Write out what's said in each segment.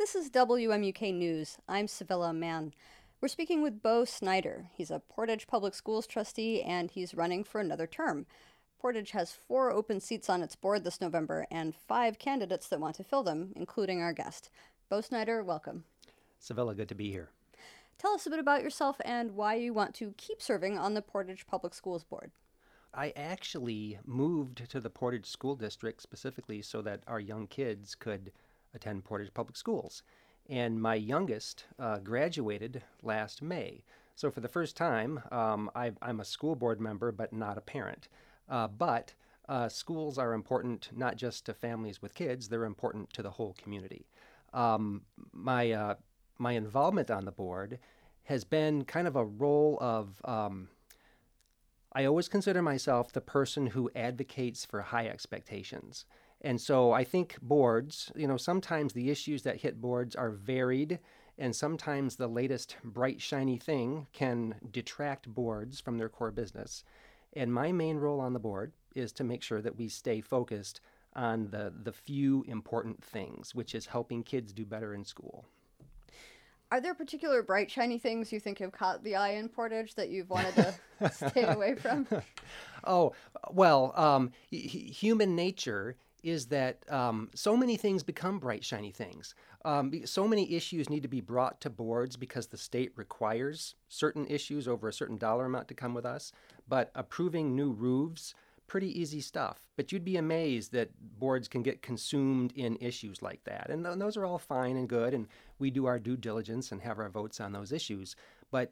This is WMUK News. I'm Sevilla Mann. We're speaking with Bo Snyder. He's a Portage Public Schools trustee and he's running for another term. Portage has 4 open seats on its board this November and 5 candidates that want to fill them, including our guest. Bo Snyder, welcome. Sevilla, good to be here. Tell us a bit about yourself and why you want to keep serving on the Portage Public Schools board. I actually moved to the Portage School District specifically so that our young kids could attend Portage Public Schools. And my youngest graduated last May. So for the first time, I'm a school board member, but not a parent. But schools are important not just to families with kids, they're important to the whole community. My involvement on the board has been kind of a role of I always consider myself the person who advocates for high expectations. And so I think boards, sometimes the issues that hit boards are varied, and sometimes the latest bright, shiny thing can detract boards from their core business. And my main role on the board is to make sure that we stay focused on the few important things, which is helping kids do better in school. Are there particular bright, shiny things you think have caught the eye in Portage that you've wanted to stay away from? Oh, well, human nature is that so many things become bright, shiny things. So many issues need to be brought to boards because the state requires certain issues over a certain dollar amount to come with us. But approving new roofs, pretty easy stuff. But you'd be amazed that boards can get consumed in issues like that. And those are all fine and good, and we do our due diligence and have our votes on those issues. But,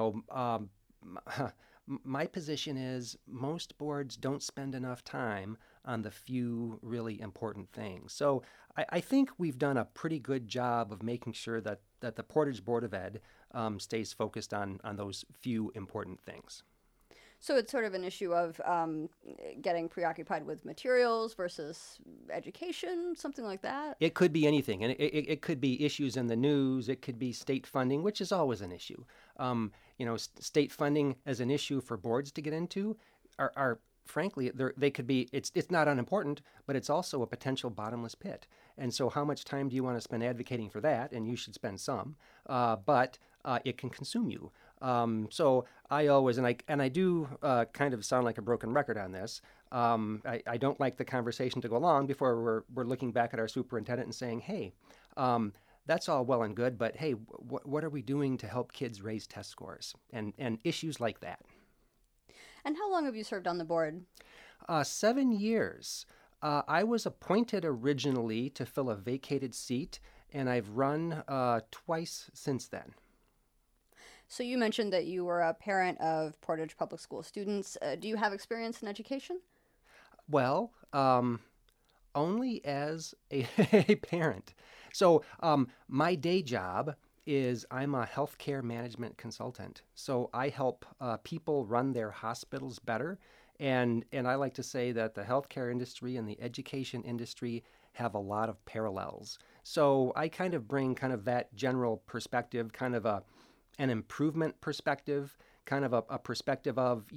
my position is most boards don't spend enough time on the few really important things. So I think we've done a pretty good job of making sure that the Portage Board of Ed stays focused on those few important things. So it's sort of an issue of getting preoccupied with materials versus education, something like that? It could be anything, and it could be issues in the news. It could be state funding, which is always an issue. State funding as an issue for boards to get into are frankly, they could be, it's not unimportant, but it's also a potential bottomless pit. And so how much time do you want to spend advocating for that? And you should spend some, but it can consume you. So I always, and I do kind of sound like a broken record on this. I don't like the conversation to go long before we're looking back at our superintendent and saying, hey, that's all well and good, but hey, what are we doing to help kids raise test scores and issues like that? And how long have you served on the board? 7 years. I was appointed originally to fill a vacated seat, and I've run twice since then. So you mentioned that you were a parent of Portage Public School students. Do you have experience in education? Well, only as a parent. So my day job is I'm a healthcare management consultant. So I help people run their hospitals better. And I like to say that the healthcare industry and the education industry have a lot of parallels. So I kind of bring kind of that general perspective, kind of an improvement perspective, kind of a perspective of,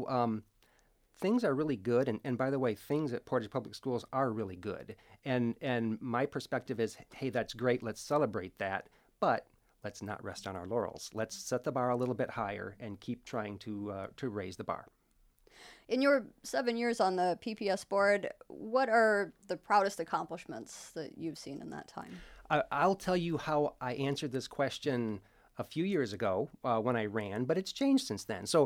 things are really good. And by the way, things at Portage Public Schools are really good. And my perspective is, hey, that's great. Let's celebrate that. But let's not rest on our laurels. Let's set the bar a little bit higher and keep trying to raise the bar. In your 7 years on the PPS board, what are the proudest accomplishments that you've seen in that time? I'll tell you how I answered this question a few years ago when I ran, but it's changed since then. So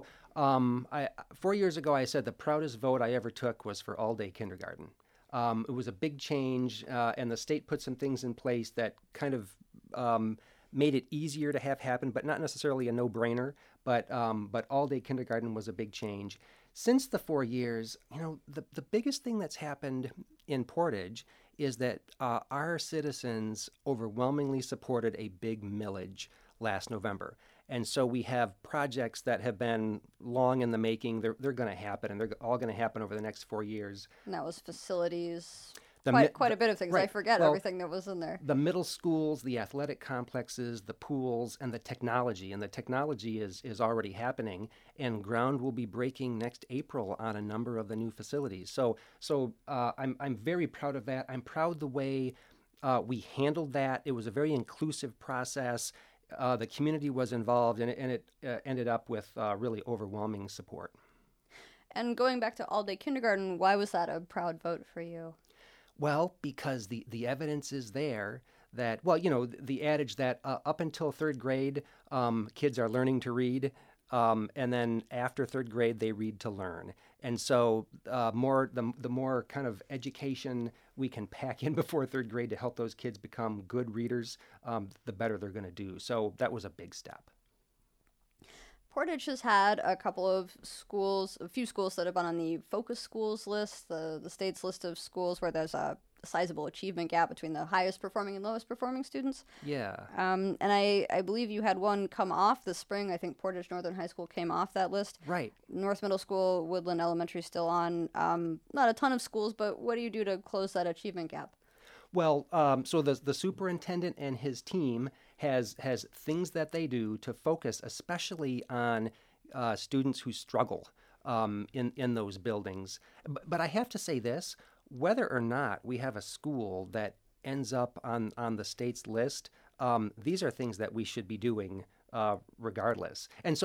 4 years ago, I said the proudest vote I ever took was for all-day kindergarten. It was a big change, and the state put some things in place that kind of made it easier to have happen, but not necessarily a no-brainer. But all-day kindergarten was a big change. Since the 4 years, the biggest thing that's happened in Portage is that our citizens overwhelmingly supported a big millage last November. And so we have projects that have been long in the making. They're going to happen, and they're all going to happen over the next 4 years. And that was facilities, The quite a bit of things. right. I forget Well, everything that was in there. The middle schools, the athletic complexes, the pools, and the technology. And the technology is already happening, and ground will be breaking next April on a number of the new facilities. So I'm very proud of that. I'm proud the way We handled that. It was a very inclusive process. The community was involved, and it ended up with really overwhelming support. And going back to all-day kindergarten, why was that a proud vote for you? Well, because the evidence is there that, well, the adage that up until third grade, kids are learning to read, and then after third grade, they read to learn. And so, the more kind of education we can pack in before third grade to help those kids become good readers, the better they're going to do. So that was a big step. Portage has had a couple of schools, a few schools that have been on the focus schools list, the state's list of schools where there's a sizable achievement gap between the highest performing and lowest performing students. Yeah. And I believe you had one come off this spring. I think Portage Northern High School came off that list. Right. North Middle School, Woodland Elementary still on. Not a ton of schools, but what do you do to close that achievement gap? Well, so the superintendent and his team has things that they do to focus, especially on students who struggle in those buildings. But I have to say this: whether or not we have a school that ends up on the state's list, these are things that we should be doing regardless. And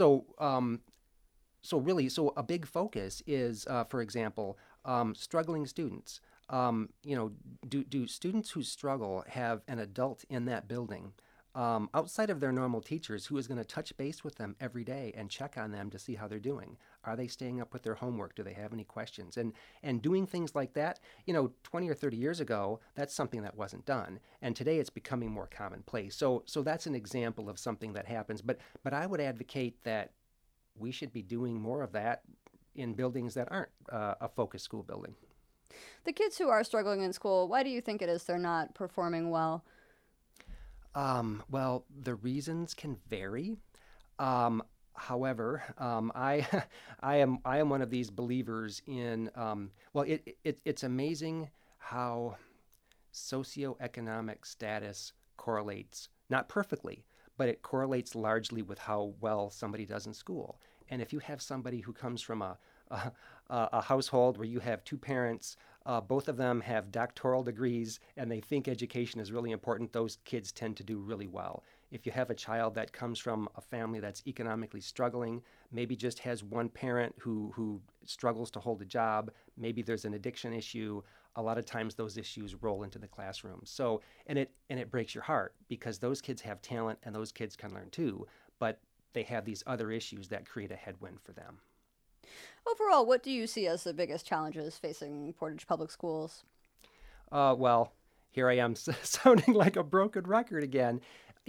so a big focus is, for example, struggling students. Do students who struggle have an adult in that building outside of their normal teachers who is going to touch base with them every day and check on them to see how they're doing? Are they staying up with their homework? Do they have any questions? And doing things like that, 20 or 30 years ago, that's something that wasn't done. And today it's becoming more commonplace. So that's an example of something that happens. But I would advocate that we should be doing more of that in buildings that aren't a focus school building. The kids who are struggling in school, why do you think it is they're not performing well? Well, the reasons can vary. However, I I am one of these believers in it's amazing how socioeconomic status correlates, not perfectly, but it correlates largely with how well somebody does in school. And if you have somebody who comes from a household where you have two parents, both of them have doctoral degrees, and they think education is really important, those kids tend to do really well. If you have a child that comes from a family that's economically struggling, maybe just has one parent who struggles to hold a job, maybe there's an addiction issue, a lot of times those issues roll into the classroom. So, and it breaks your heart because those kids have talent and those kids can learn too, but they have these other issues that create a headwind for them. Overall, what do you see as the biggest challenges facing Portage Public Schools? Well, here I am sounding like a broken record again.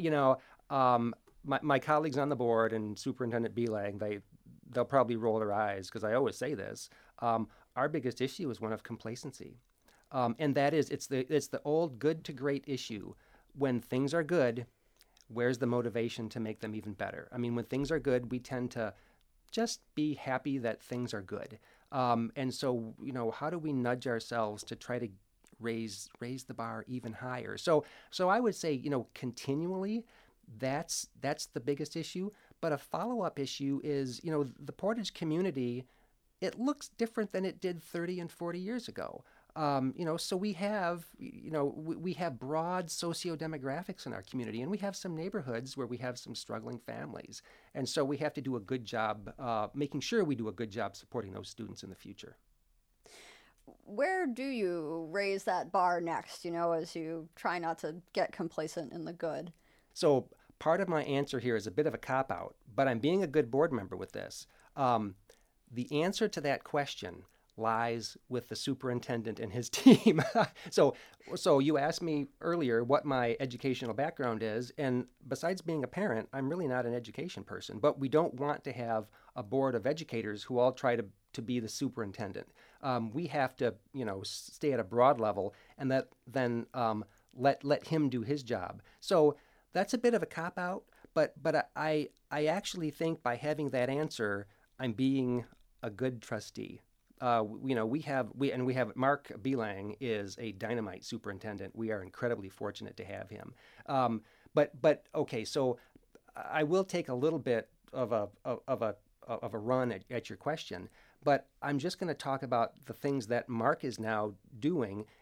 My colleagues on the board and Superintendent Belang, they'll probably roll their eyes because I always say this. Our biggest issue is one of complacency, and that is it's the old good to great issue. When things are good, where's the motivation to make them even better? I mean, when things are good, we tend to just be happy that things are good. And so, how do we nudge ourselves to try to raise the bar even higher? So I would say, continually, that's the biggest issue. But a follow-up issue is, the Portage community, it looks different than it did 30 and 40 years ago. So we have broad socio-demographics in our community, and we have some neighborhoods where we have some struggling families. And so we have to do a good job making sure we do a good job supporting those students in the future. Where do you raise that bar next, as you try not to get complacent in the good? So part of my answer here is a bit of a cop-out, but I'm being a good board member with this. The answer to that question lies with the superintendent and his team. So you asked me earlier what my educational background is, and besides being a parent, I'm really not an education person, but we don't want to have a board of educators who all try to be the superintendent. We have to, stay at a broad level and then let him do his job. So that's a bit of a cop-out, but I actually think by having that answer, I'm being a good trustee. We have Mark Belang is a dynamite superintendent. We are incredibly fortunate to have him. But okay, so I will take a little bit of a run at your question, but I'm just going to talk about the things that Mark is now doing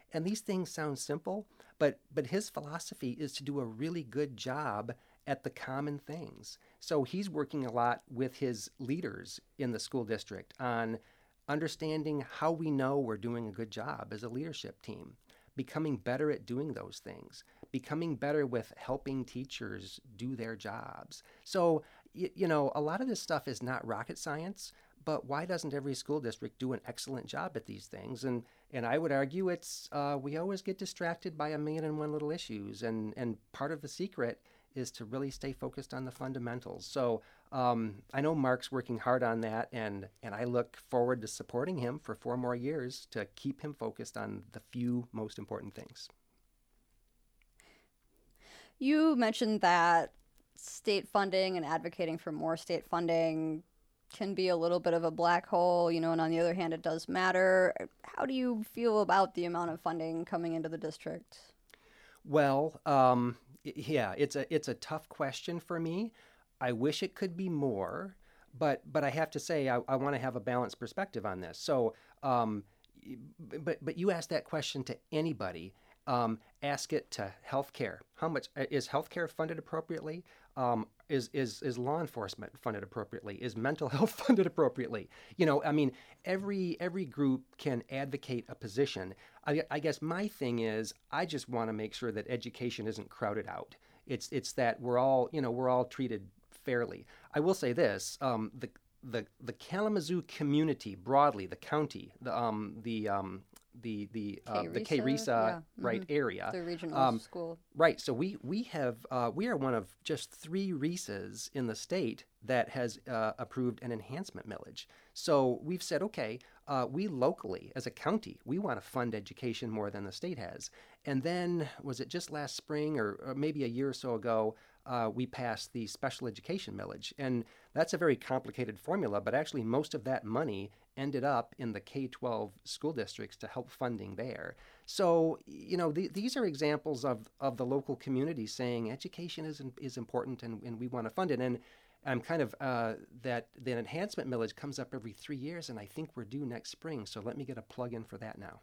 And these things sound simple, but his philosophy is to do a really good job at the common things. So he's working a lot with his leaders in the school district on understanding how we know we're doing a good job as a leadership team, becoming better at doing those things, becoming better with helping teachers do their jobs. So, a lot of this stuff is not rocket science, but why doesn't every school district do an excellent job at these things? And I would argue it's we always get distracted by a million and one little issues, and part of the secret is to really stay focused on the fundamentals. So I know Mark's working hard on that, and I look forward to supporting him for 4 more years to keep him focused on the few most important things. You mentioned that state funding and advocating for more state funding can be a little bit of a black hole, and on the other hand, it does matter. How do you feel about the amount of funding coming into the district? Well, yeah, it's a tough question for me. I wish it could be more, but I have to say I want to have a balanced perspective on this. So, but you ask that question to anybody. Ask it to healthcare. How much is healthcare funded appropriately? Is law enforcement funded appropriately? Is mental health funded appropriately? Every group can advocate a position. I guess my thing is I just want to make sure that education isn't crowded out. It's that we're all treated fairly. I will say this: the Kalamazoo community broadly, the county, the K-RESA right area, the regional school, right. So we are one of just 3 RESAs in the state that has approved an enhancement millage. So we've said, okay, we locally as a county, we want to fund education more than the state has. And then was it just last spring or maybe a year or so ago, we passed the special education millage, and that's a very complicated formula, but actually most of that money ended up in the K-12 school districts to help funding there. So, these are examples of the local community saying education is important and we want to fund it. And I'm kind of, that the enhancement millage comes up every 3 years, and I think we're due next spring. So let me get a plug in for that now.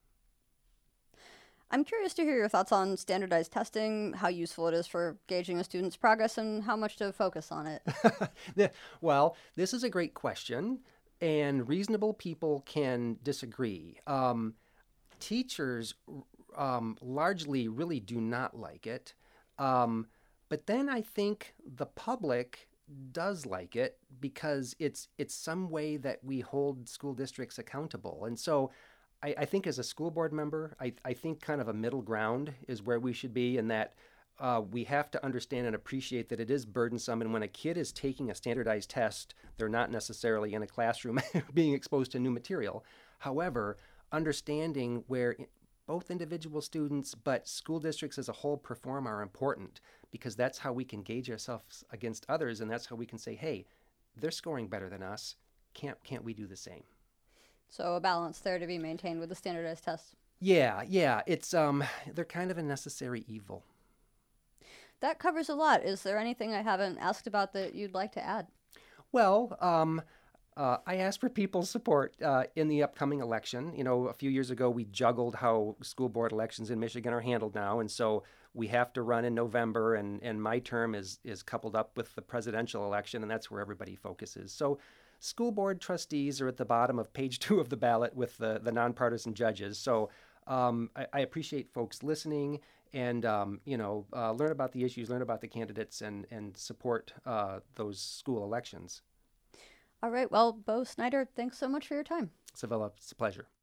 I'm curious to hear your thoughts on standardized testing, how useful it is for gauging a student's progress, and how much to focus on it. Well, this is a great question, and reasonable people can disagree. Teachers largely really do not like it, but then I think the public does like it because it's some way that we hold school districts accountable. And so I think as a school board member, I think kind of a middle ground is where we should be, in that we have to understand and appreciate that it is burdensome. And when a kid is taking a standardized test, they're not necessarily in a classroom being exposed to new material. However, understanding where both individual students but school districts as a whole perform are important, because that's how we can gauge ourselves against others, and that's how we can say, hey, they're scoring better than us. Can't we do the same? So a balance there to be maintained with the standardized tests. Yeah, it's they're kind of a necessary evil. That covers a lot. Is there anything I haven't asked about that you'd like to add? Well, I asked for people's support in the upcoming election. A few years ago, we juggled how school board elections in Michigan are handled now, and so we have to run in November, and my term is coupled up with the presidential election, and that's where everybody focuses. So school board trustees are at the bottom of page 2 of the ballot with the nonpartisan judges. So I appreciate folks listening and, learn about the issues, learn about the candidates, and support those school elections. All right. Well, Bo Snyder, thanks so much for your time. Sevilla, it's a pleasure.